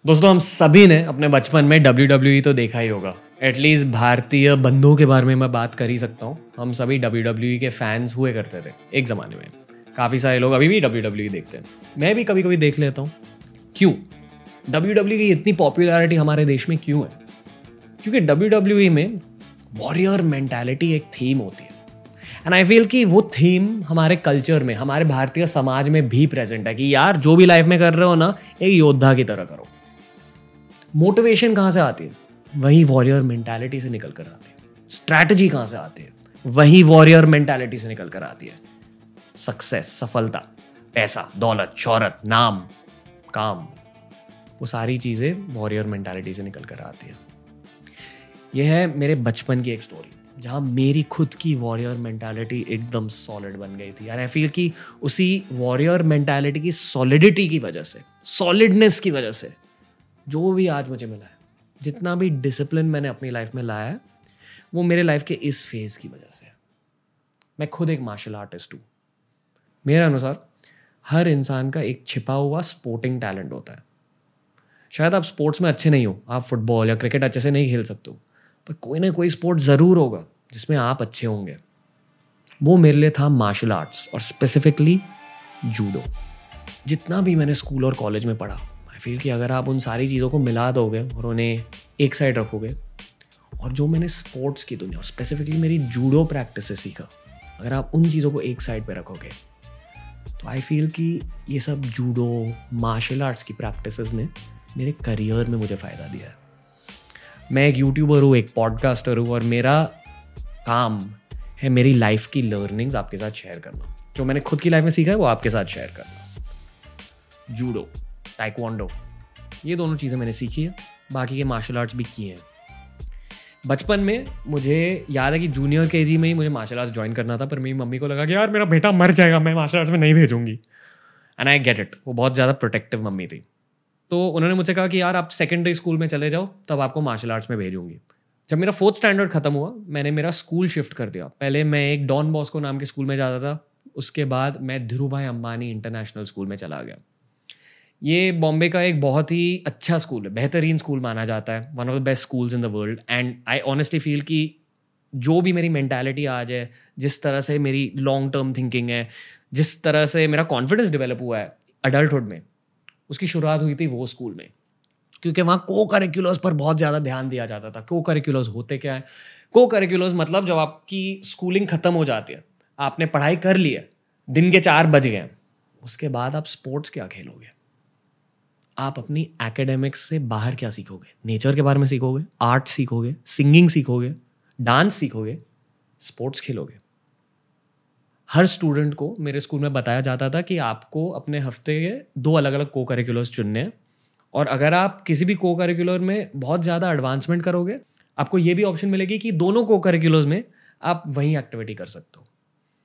दोस्तों हम सभी ने अपने बचपन में WWE तो देखा ही होगा। एटलीस्ट भारतीय बंदों के बारे में मैं बात कर ही सकता हूँ। हम सभी WWE के फैंस हुए करते थे एक ज़माने में। काफ़ी सारे लोग अभी भी WWE देखते हैं, मैं भी कभी कभी देख लेता हूँ। क्यों WWE की इतनी पॉपुलैरिटी हमारे देश में क्यों है? क्योंकि WWE में वॉरियर मेंटालिटी एक थीम होती है एंड आई फील कि वो थीम हमारे कल्चर में, हमारे भारतीय समाज में भी प्रेजेंट है कि यार जो भी लाइफ में कर रहे हो ना, एक योद्धा की तरह करो। मोटिवेशन कहाँ से आती है? वही वॉरियर मेंटालिटी से निकल कर आती है। स्ट्रैटेजी कहाँ से आती है? वही वॉरियर मेंटालिटी से निकल कर आती है। सक्सेस, सफलता, पैसा, दौलत, शोहरत, नाम, काम, वो सारी चीजें वॉरियर मेंटालिटी से निकल कर आती है। यह है मेरे बचपन की एक स्टोरी जहाँ मेरी खुद की वॉरियर मेंटालिटी एकदम सॉलिड बन गई थी। यार आई फील कि उसी वॉरियर मेंटालिटी की सॉलिडिटी की वजह से, सॉलिडनेस की वजह से जो भी आज मुझे मिला है, जितना भी डिसिप्लिन मैंने अपनी लाइफ में लाया है, वो मेरे लाइफ के इस फेज की वजह से है। मैं खुद एक मार्शल आर्टिस्ट हूँ। मेरे अनुसार हर इंसान का एक छिपा हुआ स्पोर्टिंग टैलेंट होता है। शायद आप स्पोर्ट्स में अच्छे नहीं हो, आप फुटबॉल या क्रिकेट अच्छे से नहीं खेल सकते हो, पर कोई ना कोई स्पोर्ट ज़रूर होगा जिसमें आप अच्छे होंगे। वो मेरे लिए था मार्शल आर्ट्स और स्पेसिफिकली जूडो। जितना भी मैंने स्कूल और कॉलेज में पढ़ा, आई फील कि अगर आप उन सारी चीज़ों को मिला दोगे और उन्हें एक साइड रखोगे, और जो मैंने स्पोर्ट्स की दुनिया और स्पेसिफिकली मेरी जूडो प्रैक्टिस से सीखा, अगर आप उन चीज़ों को एक साइड पे रखोगे, तो आई फील कि ये सब जूडो, मार्शल आर्ट्स की प्रैक्टिसेस ने मेरे करियर में मुझे फ़ायदा दिया है। मैं एक यूट्यूबर हूँ, एक पॉडकास्टर हूँ, और मेरा काम है मेरी लाइफ की लर्निंग्स आपके साथ शेयर करना। जो मैंने खुद की लाइफ में सीखा है वो आपके साथ शेयर करना। जूडो, ताइक्वांडो, ये दोनों चीज़ें मैंने सीखी है, बाकी के मार्शल आर्ट्स भी किए हैं। बचपन में मुझे याद है कि जूनियर केजी में ही मुझे मार्शल आर्ट्स ज्वाइन करना था, पर मेरी मम्मी को लगा कि यार मेरा बेटा मर जाएगा, मैं मार्शल आर्ट्स में नहीं भेजूंगी। एंड आई गेट इट, वो बहुत ज़्यादा प्रोटेक्टिव मम्मी थी। तो उन्होंने मुझे कहा कि यार आप सेकेंडरी स्कूल में चले जाओ, तब आपको मार्शल आर्ट्स में भेजूंगी। जब मेरा 4th स्टैंडर्ड खत्म हुआ, मैंने मेरा स्कूल शिफ्ट कर दिया। पहले मैं एक डॉन बॉस्को नाम के स्कूल में जाता था, उसके बाद मैं धीरूभाई अंबानी इंटरनेशनल स्कूल में चला गया। ये बॉम्बे का एक बहुत ही अच्छा स्कूल है, बेहतरीन स्कूल माना जाता है, one of the best schools in the world. And I honestly feel कि जो भी मेरी मेंटालिटी आज है, जिस तरह से मेरी लॉन्ग टर्म थिंकिंग है, जिस तरह से मेरा कॉन्फिडेंस डेवलप हुआ है अडल्टहुड में, उसकी शुरुआत हुई थी वो स्कूल में। क्योंकि वहाँ को करिकुलर्स पर बहुत ज़्यादा ध्यान दिया जाता था। को करिकुलर्स होते क्या है? को करिकुलर्स मतलब जब आपकी स्कूलिंग ख़त्म हो जाती है, आपने पढ़ाई कर ली है, दिन के 4 बज गए, उसके बाद आप स्पोर्ट्स क्या खेलोगे? आप अपनी एकेडमिक्स से बाहर क्या सीखोगे? नेचर के बारे में सीखोगे, आर्ट सीखोगे, सिंगिंग सीखोगे, डांस सीखोगे, स्पोर्ट्स खेलोगे। हर स्टूडेंट को मेरे स्कूल में बताया जाता था कि आपको अपने हफ्ते के 2 अलग अलग को करिकुलर्स चुनने हैं, और अगर आप किसी भी को करिकुलर में बहुत ज़्यादा एडवांसमेंट करोगे, आपको ये भी ऑप्शन मिलेगी कि दोनों को करिकुलर्स में आप वही एक्टिविटी कर सकते हो।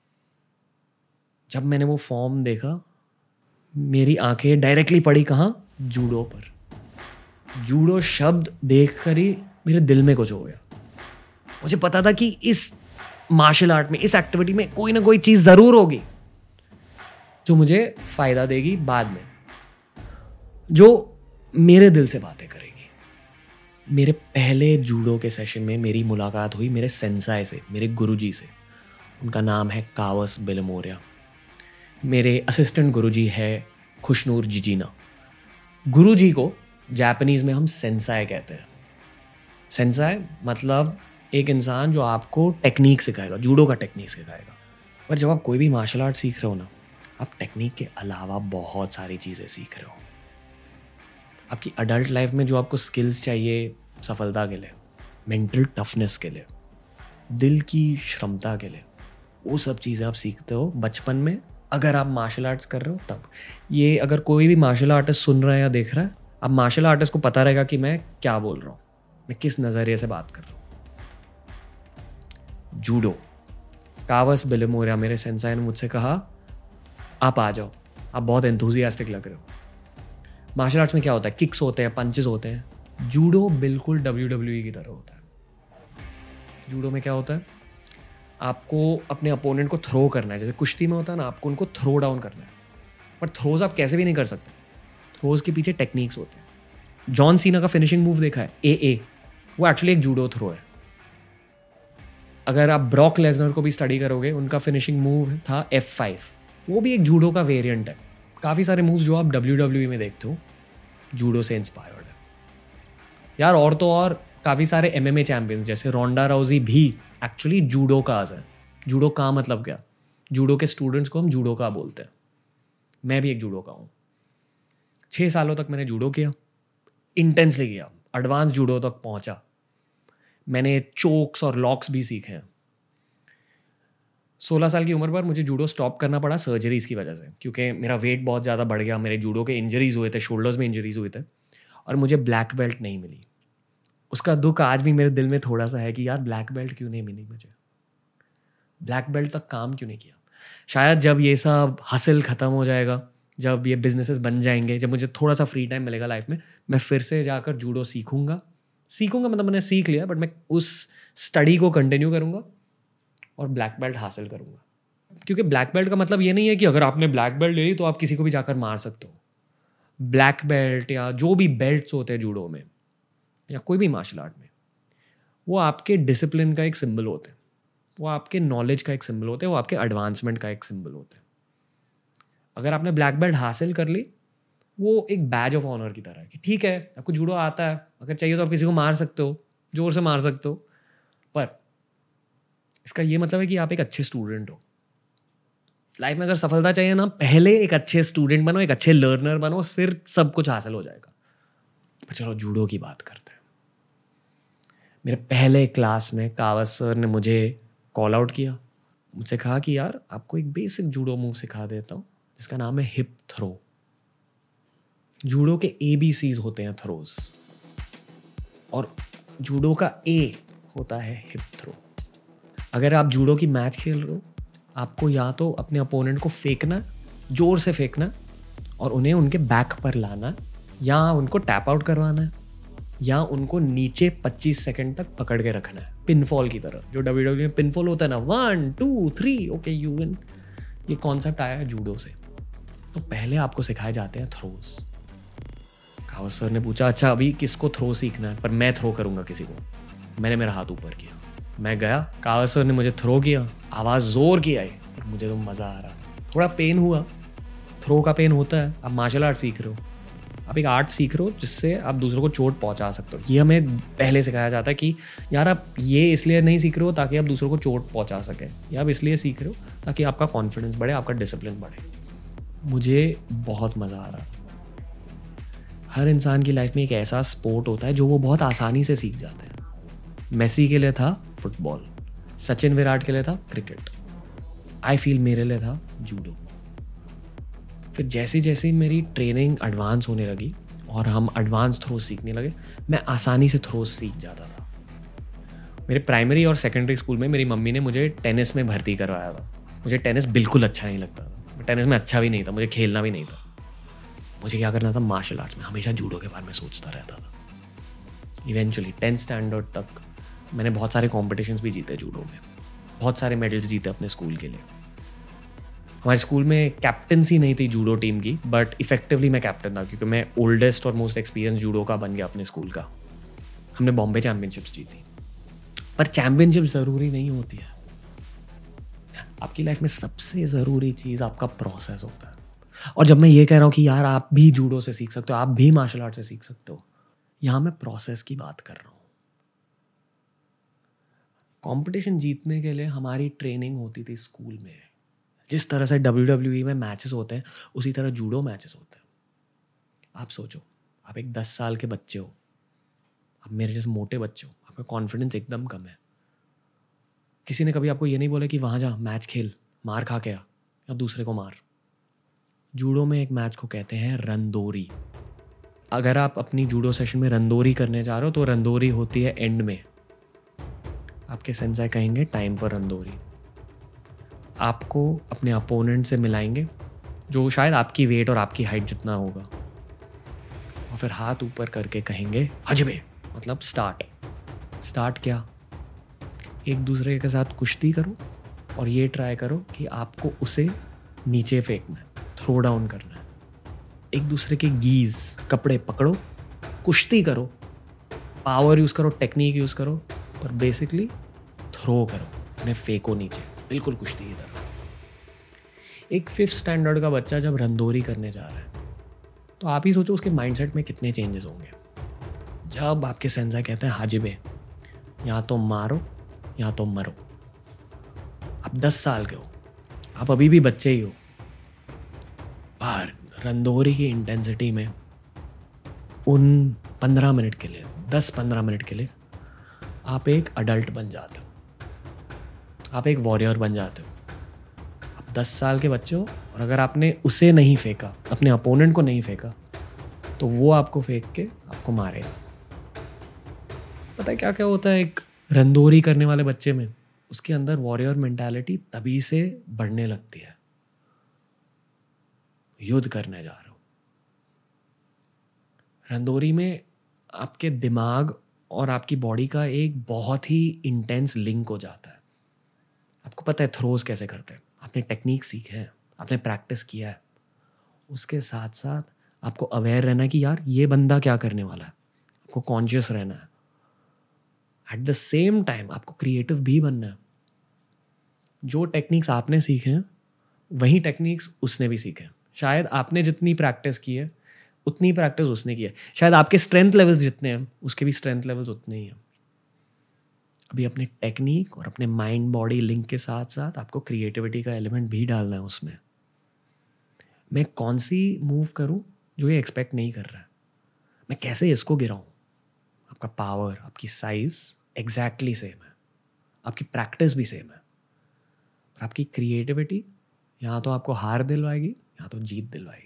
जब मैंने वो फॉर्म देखा, मेरी आंखें डायरेक्टली पड़ी कहाँ? जूडो पर। जूडो शब्द देखकर ही मेरे दिल में कुछ हो गया। मुझे पता था कि इस मार्शल आर्ट में, इस एक्टिविटी में कोई ना कोई चीज़ ज़रूर होगी जो मुझे फ़ायदा देगी बाद में, जो मेरे दिल से बातें करेगी। मेरे पहले जूडो के सेशन में मेरी मुलाकात हुई मेरे सेंसाई से, मेरे गुरुजी से। उनका नाम है कावस बिलमोरिया। मेरे असिस्टेंट गुरुजी है खुशनूर जिजीना। गुरुजी को जापानीज़ में हम सेंसाई कहते हैं। सेंसाई मतलब एक इंसान जो आपको टेक्निक सिखाएगा, जूडो का टेक्निक सिखाएगा। पर जब आप कोई भी मार्शल आर्ट सीख रहे हो ना, आप टेक्निक के अलावा बहुत सारी चीज़ें सीख रहे हो। आपकी अडल्ट लाइफ में जो आपको स्किल्स चाहिए सफलता के लिए, मेंटल टफनेस के लिए, दिल की क्षमता के लिए, वो सब चीज़ें आप सीखते हो बचपन में, अगर आप मार्शल आर्ट्स कर रहे हो तब। ये अगर कोई भी मार्शल आर्टिस्ट सुन रहा है या देख रहा है, अब मार्शल आर्टिस्ट को पता रहेगा कि मैं क्या बोल रहा हूँ, मैं किस नज़रिए से बात कर रहा हूँ। जूडो, कावस बिलमोरिया मेरे सेंसाई ने मुझसे कहा आप आ जाओ, आप बहुत एंथुसियास्टिक लग रहे हो। मार्शल आर्ट्स में क्या होता है? किक्स होते हैं, पंचेस होते हैं। जूडो बिल्कुल WWE की तरह होता है। जूडो में क्या होता है? आपको अपने अपोनेंट को थ्रो करना है, जैसे कुश्ती में होता है ना, आपको उनको थ्रो डाउन करना है। पर थ्रोज आप कैसे भी नहीं कर सकते, थ्रोज के पीछे टेक्निक्स होते हैं। जॉन सीना का फिनिशिंग मूव देखा है, ए, वो एक्चुअली एक जूडो थ्रो है। अगर आप ब्रॉक लेसनर को भी स्टडी करोगे, उनका फिनिशिंग मूव था F5, वो भी एक जूडो का वेरिएंट है। काफ़ी सारे मूव्स जो आप WWE में देखते हो जूडो से इंस्पायर्ड है यार। और तो और काफ़ी सारे MMA चैंपियंस जैसे रोंडा राउजी भी एक्चुअली जूडो काज है। जूडो का मतलब क्या? जूडो के स्टूडेंट्स को हम जूडो का बोलते हैं। मैं भी एक जूडो का हूँ। 6 सालों तक मैंने जूडो किया, इंटेंसली किया, एडवांस जूडो तक पहुँचा। मैंने चोक्स और लॉक्स भी सीखे हैं। 16 साल की उम्र पर मुझे जूडो स्टॉप करना पड़ा सर्जरीज़ की वजह से, क्योंकि मेरा वेट बहुत ज़्यादा बढ़ गया। मेरे जूडो के इंजरीज़ हुए थे, शोल्डर्स में इंजरीज़ हुए थे और मुझे ब्लैक बेल्ट नहीं मिली। उसका दुख आज भी मेरे दिल में थोड़ा सा है कि यार ब्लैक बेल्ट क्यों नहीं मिली मुझे, ब्लैक बेल्ट तक काम क्यों नहीं किया। शायद जब ये सब हासिल ख़त्म हो जाएगा, जब ये बिजनेसेस बन जाएंगे, जब मुझे थोड़ा सा फ्री टाइम मिलेगा लाइफ में, मैं फिर से जाकर जूडो सीखूंगा मतलब मैंने सीख लिया, बट मैं उस स्टडी को कंटिन्यू करूंगा और ब्लैक बेल्ट हासिल करूंगा। क्योंकि ब्लैक बेल्ट का मतलब ये नहीं है कि अगर आपने ब्लैक बेल्ट ले ली तो आप किसी को भी जाकर मार सकते हो। ब्लैक बेल्ट या जो भी बेल्ट्स होते हैं जूडो में या कोई भी मार्शल आर्ट में, वो आपके डिसिप्लिन का एक सिंबल होते हैं, वो आपके नॉलेज का एक सिंबल होते हैं, वो आपके एडवांसमेंट का एक सिंबल होते हैं। अगर आपने ब्लैक बेल्ट हासिल कर ली, वो एक बैज ऑफ ऑनर की तरह है कि ठीक है आपको जूडो आता है, अगर चाहिए तो आप किसी को मार सकते हो, जोर से मार सकते हो, पर इसका ये मतलब है कि आप एक अच्छे स्टूडेंट हो। लाइफ में अगर सफलता चाहिए ना, पहले एक अच्छे स्टूडेंट बनो, एक अच्छे लर्नर बनो, फिर सब कुछ हासिल हो जाएगा। पर चलो जूडो की बात करते हैं। मेरे पहले क्लास में कावत सर ने मुझे कॉल आउट किया, मुझसे कहा कि यार आपको एक बेसिक जूडो मूव सिखा देता हूँ जिसका नाम है हिप थ्रो। जूडो के ABCs होते हैं थ्रोज, और जूडो का A होता है हिप थ्रो। अगर आप जूडो की मैच खेल रहे हो, आपको या तो अपने अपोनेंट को फेंकना, जोर से फेंकना और उन्हें उनके बैक पर लाना, या उनको टैप आउट करवाना है, या उनको नीचे 25 सेकंड तक पकड़ के रखना है, पिनफॉल की तरह। जो WWE में पिनफॉल होता है ना, 1 2 3 ओके यू विन, ये कॉन्सेप्ट आया है जूडो से। तो पहले आपको सिखाए जाते हैं थ्रोज। कावत सर ने पूछा अच्छा अभी किसको थ्रो सीखना है, पर मैं थ्रो करूंगा किसी को। मैंने मेरा हाथ ऊपर किया, मैं गया, कावत सर ने मुझे थ्रो किया, आवाज़ जोर की आई और मुझे तो मज़ा आ रहा। थोड़ा पेन हुआ, थ्रो का पेन होता है। आप मार्शल आर्ट सीख रहे हो, आप एक आर्ट सीख रहे हो जिससे आप दूसरों को चोट पहुंचा सकते हो। ये हमें पहले सिखाया जाता है कि यार आप ये इसलिए नहीं सीख रहे हो ताकि आप दूसरों को चोट पहुंचा सके, या आप इसलिए सीख रहे हो ताकि आपका कॉन्फिडेंस बढ़े, आपका डिसिप्लिन बढ़े। मुझे बहुत मज़ा आ रहा था। हर इंसान की लाइफ में एक ऐसा स्पोर्ट होता है जो वो बहुत आसानी से सीख जाते हैं। मेसी के लिए था फुटबॉल, सचिन विराट के लिए था क्रिकेट, आई फील मेरे लिए था जूडो। फिर जैसे जैसे मेरी ट्रेनिंग एडवांस होने लगी और हम एडवांस थ्रोज सीखने लगे, मैं आसानी से थ्रोज सीख जाता था। मेरे प्राइमरी और सेकेंडरी स्कूल में मेरी मम्मी ने मुझे टेनिस में भर्ती करवाया था। मुझे टेनिस बिल्कुल अच्छा नहीं लगता था, टेनिस में अच्छा भी नहीं था, मुझे खेलना भी नहीं था। मुझे क्या करना था, मार्शल आर्ट्स में। हमेशा जूडो के बारे में सोचता रहता था। इवेंचुअली 10th स्टैंडर्ड तक मैंने बहुत सारे कॉम्पिटिशन्स भी जीते जूडो में, बहुत सारे मेडल्स जीते अपने स्कूल के लिए। हमारे स्कूल में कैप्टनसी नहीं थी जूडो टीम की, बट इफेक्टिवली मैं कैप्टन था क्योंकि मैं ओल्डेस्ट और मोस्ट एक्सपीरियंस जूडो का बन गया अपने स्कूल का। हमने बॉम्बे चैम्पियनशिप्स जीती। पर चैम्पियनशिप ज़रूरी नहीं होती है। आपकी लाइफ में सबसे ज़रूरी चीज़ आपका प्रोसेस होता है। और जब मैं ये कह रहा हूँ कि यार आप भी जूडो से सीख सकते हो, आप भी मार्शल आर्ट से सीख सकते हो, यहाँ मैं प्रोसेस की बात कर रहा हूँ। कंपटीशन जीतने के लिए हमारी ट्रेनिंग होती थी स्कूल में। जिस तरह से WWE में मैचेस होते हैं, उसी तरह जूडो मैचेस होते हैं। आप सोचो, आप एक 10 साल के बच्चे हो, आप मेरे जैसे मोटे बच्चे हो, आपका कॉन्फिडेंस एकदम कम है। किसी ने कभी आपको ये नहीं बोला कि वहाँ जा मैच खेल, मार खा के आ या दूसरे को मार। जूडो में एक मैच को कहते हैं रंदोरी। अगर आप अपनी जूडो सेशन में रंदोरी करने जा रहे हो तो रंदोरी होती है एंड में। आपके सेंसाई कहेंगे टाइम फॉर रंदोरी। आपको अपने अपोनेंट से मिलाएंगे जो शायद आपकी वेट और आपकी हाइट जितना होगा, और फिर हाथ ऊपर करके कहेंगे हजबे, मतलब स्टार्ट। स्टार्ट क्या? एक दूसरे के साथ कुश्ती करो और ये ट्राई करो कि आपको उसे नीचे फेंकना है, थ्रो डाउन करना है। एक दूसरे के गीज, कपड़े पकड़ो कुश्ती करो, पावर यूज़ करो, टेक्निक यूज़ करो, पर बेसिकली थ्रो करो, उन्हें फेंको नीचे, बिल्कुल कुश्ती की तरह। एक 5th स्टैंडर्ड का बच्चा जब रंदोरी करने जा रहा है तो आप ही सोचो उसके माइंडसेट में कितने चेंजेस होंगे। जब आपके सेंसेई कहते हैं हाजिबे, या तो मारो या तो मरो। आप 10 साल के हो, आप अभी भी बच्चे ही हो, पर रंदोरी की इंटेंसिटी में उन 15 मिनट के लिए, 10-15 मिनट के लिए आप एक अडल्ट बन जाते हो, आप एक वॉरियर बन जाते हो। आप 10 साल के बच्चे हो और अगर आपने उसे नहीं फेंका, अपने अपोनेंट को नहीं फेंका, तो वो आपको फेंक के आपको मारेगा। पता है क्या क्या होता है एक रंदोरी करने वाले बच्चे में? उसके अंदर वॉरियर मेंटालिटी तभी से बढ़ने लगती है। युद्ध करने जा रहे हो, रंदोरी में आपके दिमाग और आपकी बॉडी का एक बहुत ही इंटेंस लिंक हो जाता है। आपको पता है थ्रोज कैसे करते हैं, आपने टेक्निक सीखे हैं, आपने प्रैक्टिस किया है। उसके साथ साथ आपको अवेयर रहना है कि यार ये बंदा क्या करने वाला है, आपको कॉन्शियस रहना है। एट द सेम टाइम आपको क्रिएटिव भी बनना है। जो टेक्निक्स आपने सीखे हैं वही टेक्निक्स उसने भी सीखे हैं। शायद आपने जितनी प्रैक्टिस की है उतनी प्रैक्टिस उसने की है। शायद आपके स्ट्रेंथ लेवल्स जितने हैं उसके भी स्ट्रेंथ लेवल्स उतने ही हैं। अभी अपने टेक्निक और अपने माइंड बॉडी लिंक के साथ साथ आपको क्रिएटिविटी का एलिमेंट भी डालना है उसमें। मैं कौन सी मूव करूं जो ये एक्सपेक्ट नहीं कर रहा है, मैं कैसे इसको गिराऊं। आपका पावर, आपकी साइज एग्जैक्टली सेम है, आपकी प्रैक्टिस भी सेम है, पर आपकी क्रिएटिविटी या तो आपको हार दिलवाएगी या तो जीत दिलवाएगी।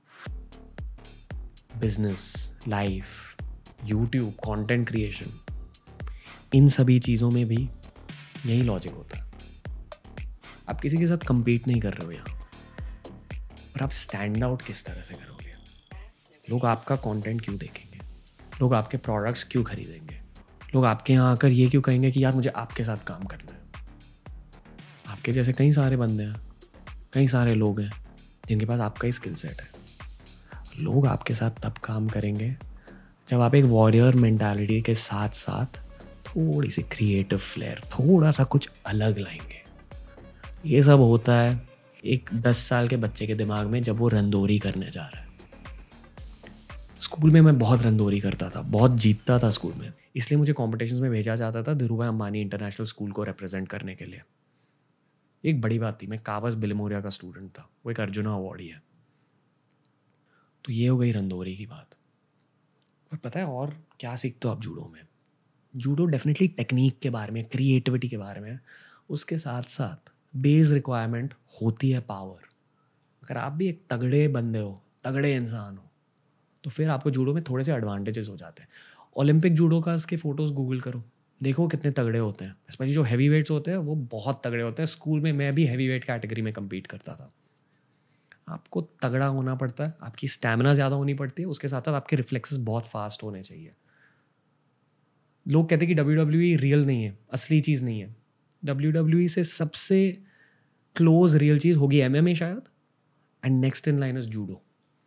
Business, life, YouTube, content creation, इन सभी चीज़ों में भी यही लॉजिक होता है। आप किसी के साथ compete नहीं कर रहे हो यहाँ, पर आप स्टैंड आउट किस तरह से करोगे। लोग आपका कंटेंट क्यों देखेंगे, लोग आपके प्रोडक्ट्स क्यों खरीदेंगे, लोग आपके यहाँ आकर ये क्यों कहेंगे कि यार मुझे आपके साथ काम करना है। आपके जैसे कई सारे बंदे हैं, कई सारे लोग हैं जिनके पास आपका ही स्किल सेट है। लोग आपके साथ तब काम करेंगे जब आप एक वॉरियर मेंटालिटी के साथ साथ थोड़ी सी क्रिएटिव फ्लेयर, थोड़ा सा कुछ अलग लाएंगे। ये सब होता है एक 10 साल के बच्चे के दिमाग में जब वो रंदोरी करने जा रहा है। स्कूल में मैं बहुत रंदोरी करता था, बहुत जीतता था स्कूल में, इसलिए मुझे कॉम्पिटिशन्स में भेजा जाता था धीरूभाई अंबानी इंटरनेशनल स्कूल को रिप्रेजेंट करने के लिए। एक बड़ी बात थी, मैं कावस बिलमोरिया का स्टूडेंट था, वो एक अर्जुना अवार्डी है। तो ये हो गई रंदोरी की बात। और पता है और क्या सीखते हो आप जूडो में? जूडो डेफिनेटली टेक्निक के बारे में, क्रिएटिविटी के बारे में, उसके साथ साथ बेस रिक्वायरमेंट होती है पावर। अगर आप भी एक तगड़े बंदे हो, तगड़े इंसान हो, तो फिर आपको जूडो में थोड़े से एडवांटेजेस हो जाते हैं। ओलंपिक जूडोकास के फोटोज़ गूगल करो, देखो कितने तगड़े होते हैं। स्पेशली जो हैवी वेट्स होते हैं वो बहुत तगड़े होते हैं। स्कूल में मैं भी हैवी वेट कैटेगरी में कम्पीट करता था। आपको तगड़ा होना पड़ता है, आपकी स्टैमिना ज़्यादा होनी पड़ती है, उसके साथ साथ आपके रिफ्लेक्सेस बहुत फास्ट होने चाहिए। लोग कहते हैं कि WWE रियल नहीं है, असली चीज़ नहीं है। WWE से सबसे क्लोज रियल चीज़ होगी MMA शायद, and next in line is judo.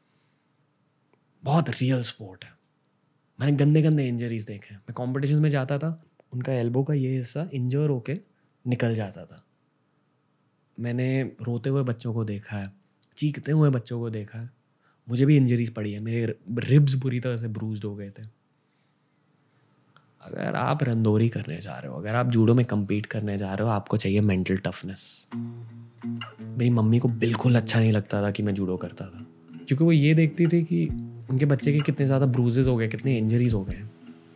बहुत रियल स्पोर्ट है। मैंने गंदे गंदे इंजरीज देखे हैं। मैं कॉम्पिटिशन में जाता था, उनका एल्बो का ये हिस्सा इंजर होके निकल जाता था। मैंने रोते हुए बच्चों को देखा है, चीखते हुए बच्चों को देखा है। मुझे भी इंजरीज पड़ी है, मेरे रिब्स बुरी तरह से ब्रूज्ड हो गए थे। अगर आप रंदोरी करने जा रहे हो, अगर आप जूडो में compete करने जा रहे हो, आपको चाहिए मेंटल टफनेस। मेरी मम्मी को बिल्कुल अच्छा नहीं लगता था कि मैं जूडो करता था, क्योंकि वो ये देखती थी कि उनके बच्चे के कितने ज़्यादा ब्रूजेस हो गए, कितने इंजरीज हो गए।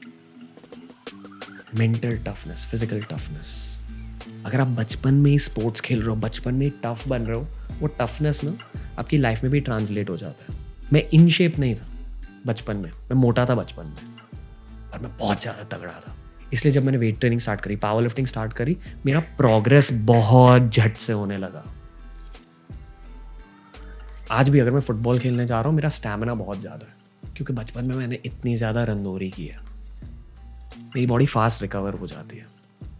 Mental toughness, physical toughness. अगर आप बचपन में ही स्पोर्ट्स खेल रहे हो, बचपन में ही टफ बन रहे हो, वो टफनेस ना आपकी लाइफ में भी ट्रांसलेट हो जाता है। मैं इन शेप नहीं था बचपन में, मैं मोटा था बचपन में, और मैं बहुत ज़्यादा तगड़ा था। इसलिए जब मैंने वेट ट्रेनिंग स्टार्ट करी, पावर लिफ्टिंग स्टार्ट करी, मेरा प्रोग्रेस बहुत झट से होने लगा। आज भी अगर मैं फुटबॉल खेलने जा रहा हूँ, मेरा स्टैमिना बहुत ज़्यादा है, क्योंकि बचपन में मैंने इतनी ज़्यादा रंदोरी की है। मेरी बॉडी फास्ट रिकवर हो जाती है।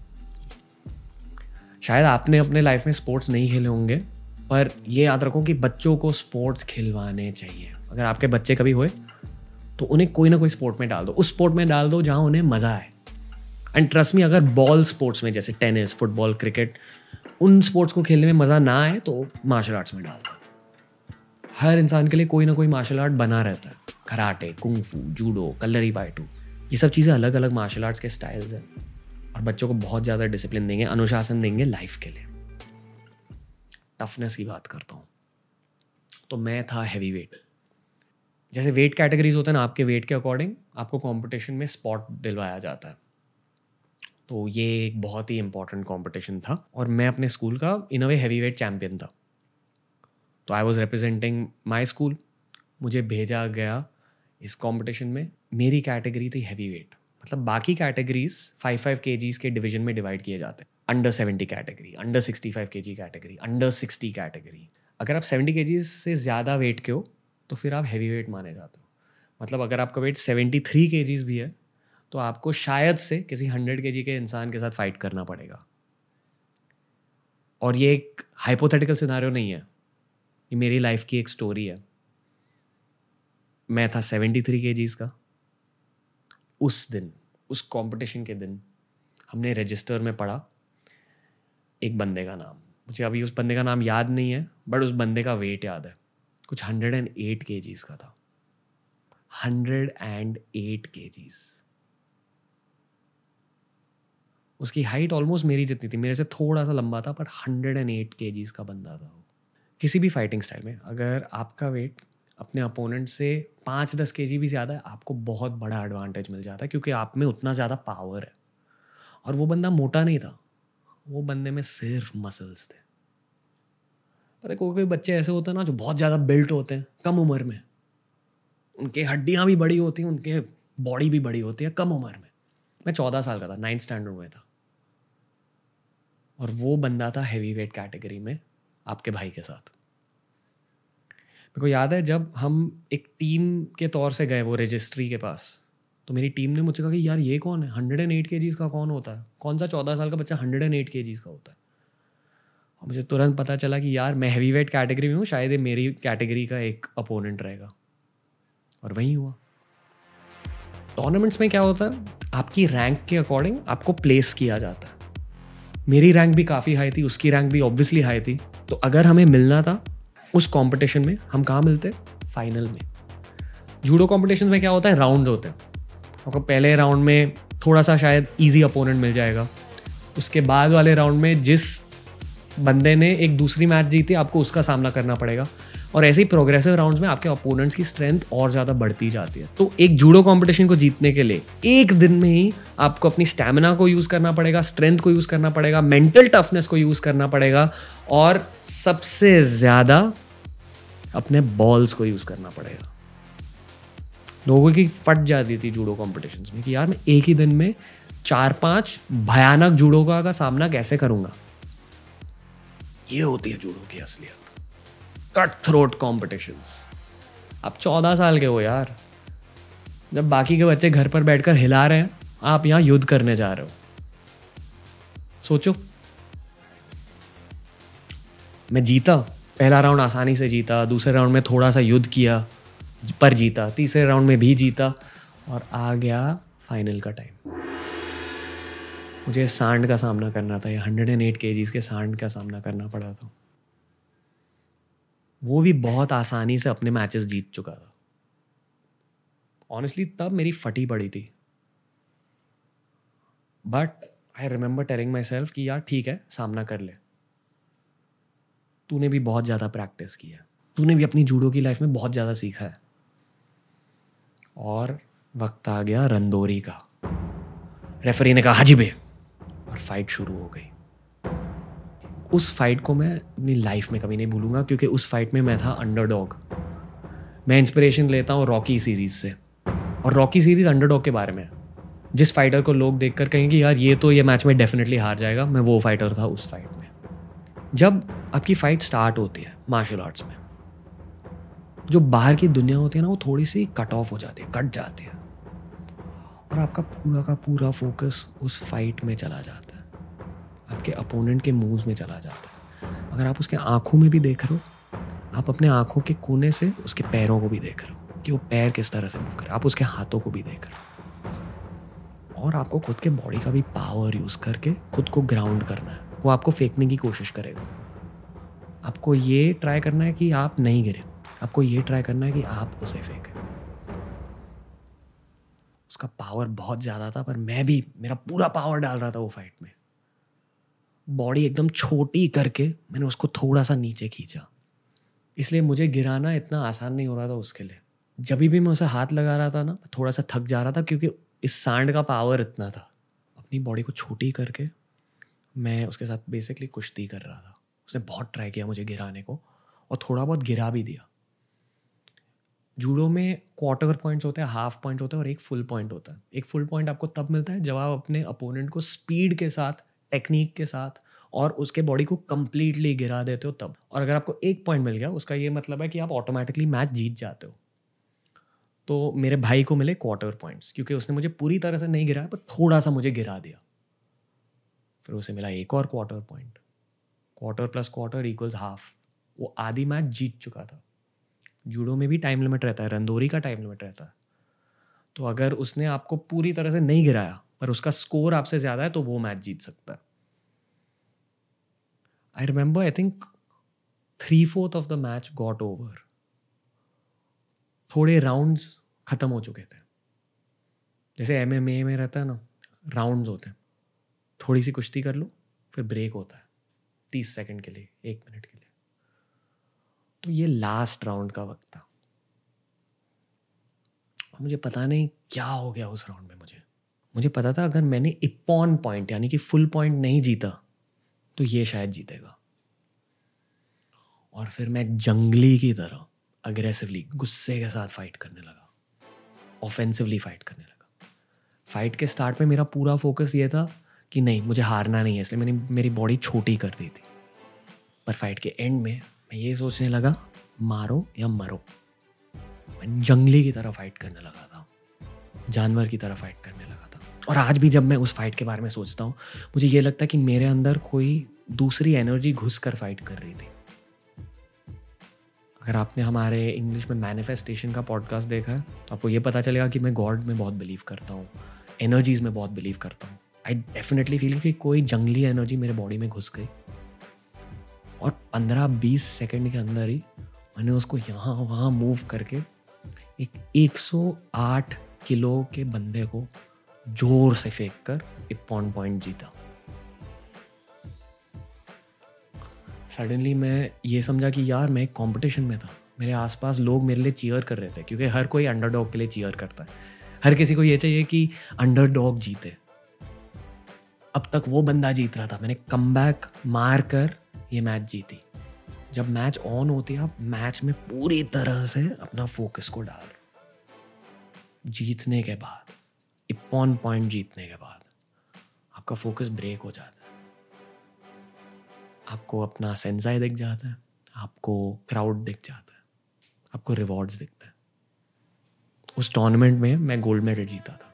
शायद आपने अपने लाइफ में स्पोर्ट्स नहीं खेले होंगे, पर ये याद रखो कि बच्चों को स्पोर्ट्स खिलवाने चाहिए। अगर आपके बच्चे कभी हुए तो उन्हें कोई ना कोई स्पोर्ट में डाल दो, उस स्पोर्ट में डाल दो जहाँ उन्हें मज़ा आए। एंड ट्रस्ट मी, अगर बॉल स्पोर्ट्स में जैसे टेनिस, फुटबॉल, क्रिकेट, उन स्पोर्ट्स को खेलने में मज़ा ना आए तो मार्शल आर्ट्स में डाल दो। हर इंसान के लिए कोई ना कोई मार्शल आर्ट बना रहता है। Karate, kung fu, judo, Kalaripayattu, ये सब चीज़ें अलग अलग मार्शल आर्ट्स के स्टाइल्स हैं और बच्चों को बहुत ज़्यादा डिसिप्लिन देंगे, अनुशासन देंगे लाइफ के लिए। टफनेस की बात करता हूँ तो मैं था हैवी वेट। जैसे वेट कैटेगरीज होते हैं ना, आपके वेट के अकॉर्डिंग आपको कंपटीशन में स्पॉट दिलवाया जाता है। तो ये एक बहुत ही इंपॉर्टेंट कंपटीशन था और मैं अपने स्कूल का in a way heavy weight champion था। तो I was representing my school, मुझे भेजा गया इस कंपटीशन में। मेरी कैटेगरी थी हैवी वेट, मतलब बाकी कैटेगरीज 5 kgs के डिवीजन में डिवाइड किए जाते हैं। Under 70 category, under 65 kg category, under 60 category. अगर आप 70 kgs से ज़्यादा वेट के हो तो फिर आप हैवी वेट माने जाते हो। मतलब अगर आपका वेट 73 kgs भी है तो आपको शायद से किसी 100 kg के इंसान के साथ फाइट करना पड़ेगा। और ये एक हाइपोथेटिकल सिनारियो नहीं है, ये मेरी लाइफ की एक स्टोरी है। मैं था 73 kgs का। उस दिन, उस कंपटीशन के दिन, हमने रजिस्टर में पढ़ा एक बंदे का नाम। मुझे अभी उस बंदे का नाम याद नहीं है, बट उस बंदे का वेट याद है, कुछ 108 kgs का था। 108 kgs। उसकी हाइट ऑलमोस्ट मेरी जितनी थी, मेरे से थोड़ा सा लंबा था, पर 108 kgs का बंदा था वो। किसी भी फाइटिंग स्टाइल में अगर आपका वेट अपने अपोनेंट से 5-10 kg भी ज़्यादा है, आपको बहुत बड़ा एडवांटेज मिल जाता है, क्योंकि आप में उतना ज़्यादा पावर है। और वो बंदा मोटा नहीं था, वो बंदे में सिर्फ मसल्स थे। पर कोई बच्चे ऐसे होते हैं ना जो बहुत ज़्यादा बिल्ट होते हैं कम उम्र में, उनके हड्डियाँ भी बड़ी होती हैं, उनके बॉडी भी बड़ी होती है कम उम्र में। मैं 14 साल का था, 9th स्टैंडर्ड में था, और वो बंदा था हैवी वेट कैटेगरी में आपके भाई के साथ। मेरे को याद है जब हम एक टीम के तौर से गए वो रजिस्ट्री के पास, तो मेरी टीम ने मुझसे कहा कि यार ये कौन है, 108 kgs का कौन होता है, कौन सा 14 साल का बच्चा 108 kgs का होता है। और मुझे तुरंत पता चला कि यार मैं हैवी वेट कैटेगरी में हूँ, शायद ये मेरी कैटेगरी का एक अपोनेंट रहेगा। और वही हुआ। टूर्नामेंट्स में क्या होता है, आपकी रैंक के अकॉर्डिंग आपको प्लेस किया जाता है। मेरी रैंक भी काफ़ी हाई थी, उसकी रैंक भी ऑब्वियसली हाई थी। तो अगर हमें मिलना था उस कंपटीशन में, हम कहाँ मिलते, फाइनल में। जूडो कंपटीशन में क्या होता है, राउंड होते हैं। आपको पहले राउंड में थोड़ा सा शायद इजी अपोनेंट मिल जाएगा, उसके बाद वाले राउंड में जिस बंदे ने एक दूसरी मैच जीती आपको उसका सामना करना पड़ेगा। और ऐसे ही प्रोग्रेसिव राउंड्स में आपके अपोनेंट्स की स्ट्रेंथ और ज़्यादा बढ़ती जाती है। तो एक जूडो कंपटीशन को जीतने के लिए एक दिन में ही आपको अपनी स्टैमिना को यूज़ करना पड़ेगा, स्ट्रेंथ को यूज़ करना पड़ेगा, मेंटल टफनेस को यूज़ करना पड़ेगा, और सबसे ज़्यादा अपने बॉल्स को यूज़ करना पड़ेगा। लोगों की फट जाती थी जूडो कॉम्पिटिशन्स में कि यार मैं एक ही दिन में 4-5 भयानक जूडोका का सामना कैसे करूंगा। ये होती है जूडो की असलियत, कट थ्रोट कॉम्पिटिशन्स। आप 14 साल के हो यार, जब बाकी के बच्चे घर पर बैठकर हिला रहे हैं, आप यहाँ युद्ध करने जा रहे हो। सोचो, मैं जीता, पहला राउंड आसानी से जीता, दूसरे राउंड में थोड़ा सा युद्ध किया पर जीता, तीसरे राउंड में भी जीता, और आ गया फाइनल का टाइम। मुझे सांड का सामना करना था, 108 kgs के सांड का सामना करना पड़ा था। वो भी बहुत आसानी से अपने मैचेस जीत चुका था। ऑनेस्टली तब मेरी फटी पड़ी थी, but I remember telling myself कि यार ठीक है, सामना कर ले, तूने भी बहुत ज़्यादा प्रैक्टिस की है, तूने भी अपनी जूडो की लाइफ में बहुत ज़्यादा सीखा है। और वक्त आ गया रंदोरी का। रेफरी ने कहा हाजी बे, और फाइट शुरू हो गई। उस फाइट को मैं अपनी लाइफ में कभी नहीं भूलूंगा, क्योंकि उस फाइट में मैं था अंडरडॉग। मैं इंस्पिरेशन लेता हूँ रॉकी सीरीज से, और रॉकी सीरीज अंडरडॉग के बारे में है। जिस फाइटर को लोग देखकर कहेंगे यार ये मैच में डेफिनेटली हार जाएगा, मैं वो फाइटर था उस फाइट में। जब आपकी फाइट स्टार्ट होती है मार्शल आर्ट्स में, जो बाहर की दुनिया होती है ना, वो थोड़ी सी कट ऑफ हो जाती है, कट जाती है, और आपका पूरा का पूरा फोकस उस फाइट में चला जाता है, आपके अपोनेंट के मूव्स में चला जाता है। अगर आप उसके आंखों में भी देख रहे हो, आप अपने आंखों के कोने से उसके पैरों को भी देख रहे हो कि वो पैर किस तरह से मूव करे, आप उसके हाथों को भी देख रहे हो, और आपको खुद के बॉडी का भी पावर यूज़ करके खुद को ग्राउंड करना है। वो आपको फेंकने की कोशिश करेगा, आपको ये ट्राई करना है कि आप नहीं गिरे, आपको ये ट्राई करना है कि आप उसे फेंकें। उसका पावर बहुत ज़्यादा था, पर मैं भी मेरा पूरा पावर डाल रहा था वो फाइट में। बॉडी एकदम छोटी करके मैंने उसको थोड़ा सा नीचे खींचा, इसलिए मुझे गिराना इतना आसान नहीं हो रहा था उसके लिए। जब भी मैं उसे हाथ लगा रहा था ना, थोड़ा सा थक जा रहा था, क्योंकि इस सांड का पावर इतना था। अपनी बॉडी को छोटी करके मैं उसके साथ बेसिकली कुश्ती कर रहा था। उसने बहुत ट्राई किया मुझे गिराने को, और थोड़ा बहुत गिरा भी दिया। जूडो में क्वार्टर पॉइंट्स होते हैं, हाफ पॉइंट होता है और एक फुल पॉइंट होता है। एक फुल पॉइंट आपको तब मिलता है जब आप अपने अपोनेंट को स्पीड के साथ, टेक्निक के साथ और उसके बॉडी को कंप्लीटली गिरा देते हो तब। और अगर आपको एक पॉइंट मिल गया, उसका ये मतलब है कि आप ऑटोमेटिकली मैच जीत जाते हो। तो मेरे भाई को मिले क्वार्टर पॉइंट्स, क्योंकि उसने मुझे पूरी तरह से नहीं गिराया, पर थोड़ा सा मुझे गिरा दिया। फिर उसे मिला एक और quarter point. Quarter plus quarter equals half. वो आधी मैच जीत चुका था। जूडो में भी टाइम लिमिट रहता है, रंदोरी का टाइम लिमिट रहता है। तो अगर उसने आपको पूरी तरह से नहीं गिराया, पर उसका स्कोर आपसे ज़्यादा है, तो वो मैच जीत सकता है। I remember, I think 3/4 of the match got over. थोड़े राउंड्स ख़त्म हो चुके थे। जैसे MMA में रहता है ना, राउंड्स होते हैं। थोड़ी सी कुश्ती कर लो, फिर ब्रेक होता है 30 सेकंड के लिए, 1 मिनट के लिए। तो ये लास्ट राउंड का वक्त था। मुझे पता नहीं क्या हो गया उस राउंड में। मुझे पता था अगर मैंने इपॉन पॉइंट यानी कि फुल पॉइंट नहीं जीता, तो ये शायद जीतेगा। और फिर मैं जंगली की तरह अग्रेसिवली, गुस्से के साथ फाइट करने लगा, ऑफेंसिवली फाइट करने लगा। फाइट के स्टार्ट में मेरा पूरा फोकस ये था कि नहीं, मुझे हारना नहीं है, इसलिए मैंने मेरी बॉडी छोटी कर दी थी। पर फाइट के एंड में मैं ये सोचने लगा, मारो या मरो। मैं जंगली की तरह फाइट करने लगा था, जानवर की तरह फाइट करने लगा था। और आज भी जब मैं उस फाइट के बारे में सोचता हूँ, मुझे ये लगता है कि मेरे अंदर कोई दूसरी एनर्जी घुस कर फाइट कर रही थी। अगर आपने हमारे इंग्लिश में मैनिफेस्टेशन का पॉडकास्ट देखा है, तो आपको ये पता चलेगा कि मैं गॉड में बहुत बिलीव करता हूँ, एनर्जीज में बहुत बिलीव करता हूँ। आई डेफिनेटली फील कि कोई जंगली एनर्जी मेरे बॉडी में घुस गई, और 15-20 सेकंड के अंदर ही मैंने उसको यहाँ वहाँ मूव करके एक 108 किलो के बंदे को जोर से फेंक कर इपॉन पॉइंट जीता। सडनली मैं ये समझा कि यार मैं एक कॉम्पिटिशन में था। मेरे आसपास लोग मेरे लिए चीयर कर रहे थे, क्योंकि हर कोई अंडरडॉग के लिए चीयर करता है। हर किसी को ये चाहिए कि अंडरडॉग जीते। अब तक वो बंदा जीत रहा था, मैंने कमबैक मार कर ये मैच जीती। जब मैच ऑन होती है, आप मैच में पूरी तरह से अपना फोकस को डाल। जीतने के बाद, इपॉन पॉइंट जीतने के बाद आपका फोकस ब्रेक हो जाता है। आपको अपना सेंसाई दिख जाता है, आपको क्राउड दिख जाता है, आपको रिवॉर्ड्स दिखता है। उस टूर्नामेंट में मैं गोल्ड मेडल जीता था।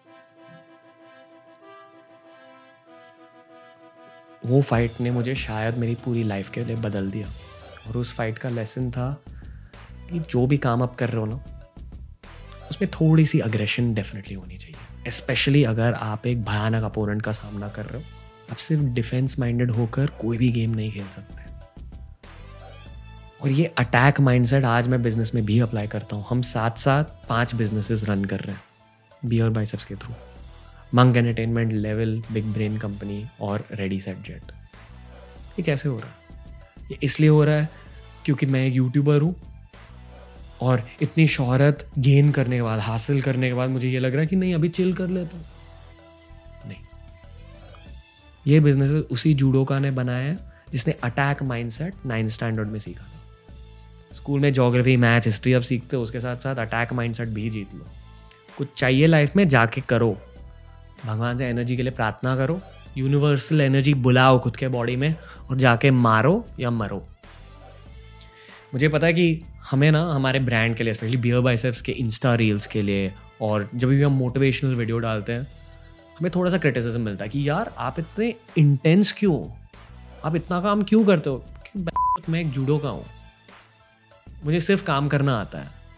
वो फाइट ने मुझे शायद मेरी पूरी लाइफ के लिए बदल दिया। और उस फाइट का लेसन था कि जो भी काम आप कर रहे हो ना, उसमें थोड़ी सी अग्रेशन डेफिनेटली होनी चाहिए। स्पेशली अगर आप एक भयानक अपोनेंट का सामना कर रहे हो। आप सिर्फ डिफेंस माइंडेड होकर कोई भी गेम नहीं खेल सकते। और ये अटैक माइंडसेट आज मैं बिजनेस में भी अप्लाई करता हूँ। हम साथ साथ 5 बिजनेसेस रन कर रहे हैं बियर बाइसेप्स के थ्रू। Monk Entertainment, Level, Big Brain Company और रेडी सेट जेट। ये कैसे हो रहा है? ये इसलिए हो रहा है क्योंकि मैं एक यूट्यूबर हूँ, और इतनी शोहरत गेन करने के बाद, हासिल करने के बाद मुझे ये लग रहा है कि नहीं, अभी चिल कर लेता हूँ। नहीं, ये बिजनेस उसी जूडोका ने बनाया है जिसने अटैक माइंडसेट 9th स्टैंडर्ड में सीखा था। स्कूल में ज्योग्राफी, मैथ, हिस्ट्री अब सीखते हो, उसके साथ साथ अटैक माइंडसेट भी जीत लो। कुछ चाहिए लाइफ में, जाके करो। भगवान से एनर्जी के लिए प्रार्थना करो, यूनिवर्सल एनर्जी बुलाओ खुद के बॉडी में, और जाके मारो या मरो। मुझे पता है कि हमें ना हमारे ब्रांड के लिए, स्पेशली बियर बाइसेप्स के इंस्टा रील्स के लिए, और जब भी हम मोटिवेशनल वीडियो डालते हैं, हमें थोड़ा सा क्रिटिसिज्म मिलता है कि यार आप इतने इंटेंस क्यों, आप इतना काम क्यों करते हो? मैं एक जूडो का हूँ, मुझे सिर्फ काम करना आता है।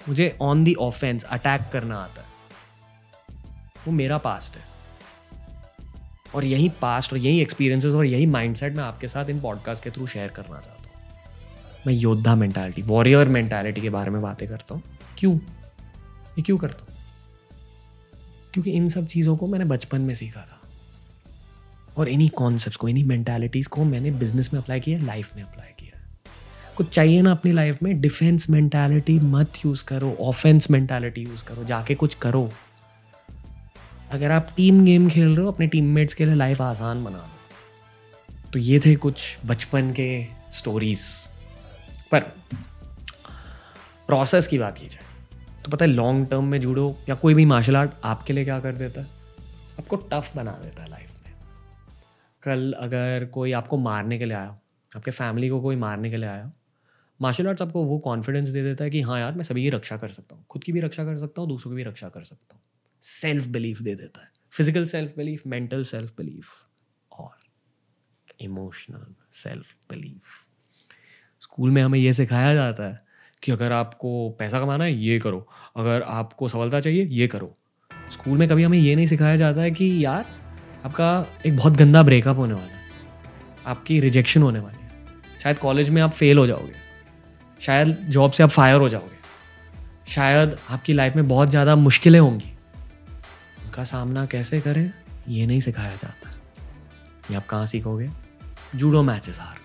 मुझे ऑन दी ऑफेंस अटैक करना आता है, वो मेरा पास्ट है। और यही पास्ट और यही एक्सपीरियंसेस और यही माइंडसेट मैं आपके साथ इन पॉडकास्ट के थ्रू शेयर करना चाहता हूँ। मैं योद्धा मेंटालिटी, वॉरियर मेंटालिटी के बारे में बातें करता हूँ। क्यों? ये क्यों करता हूँ? क्योंकि इन सब चीज़ों को मैंने बचपन में सीखा था, और इन्हीं कॉन्सेप्ट्स को, इन्हीं मेंटालिटीज़ को मैंने बिजनेस में अप्लाई किया, लाइफ में अप्लाई किया। कुछ चाहिए ना अपनी लाइफ में, डिफेंस मेंटालिटी मत यूज़ करो, ऑफेंस मेंटालिटी यूज़ करो, जाके कुछ करो। अगर आप टीम गेम खेल रहे हो, अपने टीममेट्स के लिए लाइफ आसान बना लो। तो ये थे कुछ बचपन के स्टोरीज। पर प्रोसेस की बात की जाए तो पता है, लॉन्ग टर्म में जूडो या कोई भी मार्शल आर्ट आपके लिए क्या कर देता है? आपको टफ बना देता है लाइफ में। कल अगर कोई आपको मारने के लिए आया, आपके फैमिली को कोई मारने के लिए आया, मार्शल आर्ट्स आपको वो कॉन्फिडेंस दे देता है कि हाँ यार, मैं सभी की रक्षा कर सकता हूँ, खुद की भी रक्षा कर सकता हूँ, दूसरों की भी रक्षा कर सकता हूँ। सेल्फ बिलीफ दे देता है, physical self belief, mental self belief और इमोशनल सेल्फ बिलीफ। स्कूल में हमें ये सिखाया जाता है कि अगर आपको पैसा कमाना है ये करो, अगर आपको सफलता चाहिए ये करो। स्कूल में कभी हमें ये नहीं सिखाया जाता है कि यार आपका एक बहुत गंदा ब्रेकअप होने वाला है, आपकी रिजेक्शन होने वाली है, शायद कॉलेज में आप फेल हो जाओगे, शायद जॉब से आप फायर हो जाओगे, शायद आपकी लाइफ में बहुत ज़्यादा मुश्किलें होंगी। उनका सामना कैसे करें ये नहीं सिखाया जाता। ये आप कहाँ सीखोगे? जूडो मैचेस हार।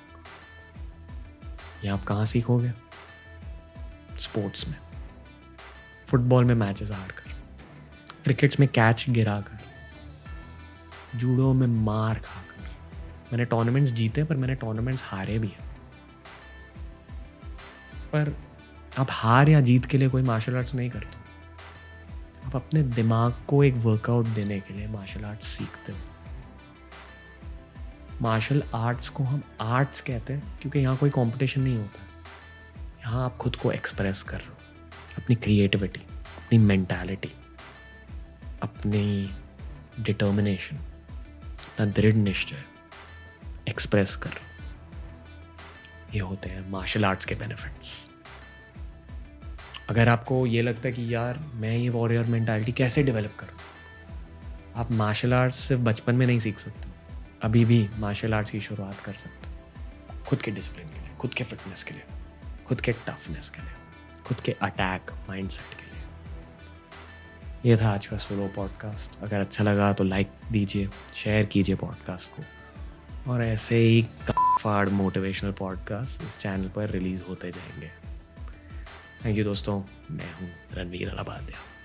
ये आप कहाँ सीखोगे? स्पोर्ट्स में, फुटबॉल में मैचेस हार कर, क्रिकेट्स में कैच गिरा कर, जूडो में मार खाकर। मैंने टूर्नामेंट्स जीते, पर मैंने टूर्नामेंट्स हारे भी हैं। पर आप हार या जीत के लिए कोई मार्शल आर्ट्स नहीं करते, आप अपने दिमाग को एक वर्कआउट देने के लिए मार्शल आर्ट्स सीखते हो। मार्शल आर्ट्स को हम आर्ट्स कहते हैं क्योंकि यहाँ कोई कंपटीशन नहीं होता। यहाँ आप खुद को एक्सप्रेस कर रहे हो, अपनी क्रिएटिविटी, अपनी मेंटालिटी, अपनी डिटर्मिनेशन, अपना दृढ़ निश्चय एक्सप्रेस कर रहे हो। ये होते हैं मार्शल आर्ट्स के बेनिफिट्स। अगर आपको ये लगता है कि यार मैं ये वॉरियर मेंटालिटी कैसे डेवलप करूँ, आप मार्शल आर्ट्स सिर्फ बचपन में नहीं सीख सकते, अभी भी मार्शल आर्ट्स की शुरुआत कर सकते हो। खुद के डिसिप्लिन के लिए, खुद के फिटनेस के लिए, खुद के टफनेस के लिए, खुद के अटैक माइंडसेट के लिए। ये था आज का सोलो पॉडकास्ट। अगर अच्छा लगा तो लाइक दीजिए, शेयर कीजिए पॉडकास्ट को, और ऐसे ही फाड़ मोटिवेशनल पॉडकास्ट इस चैनल पर रिलीज़ होते जाएंगे। थैंक यू दोस्तों, मैं हूँ रणवीर अलाबादिया।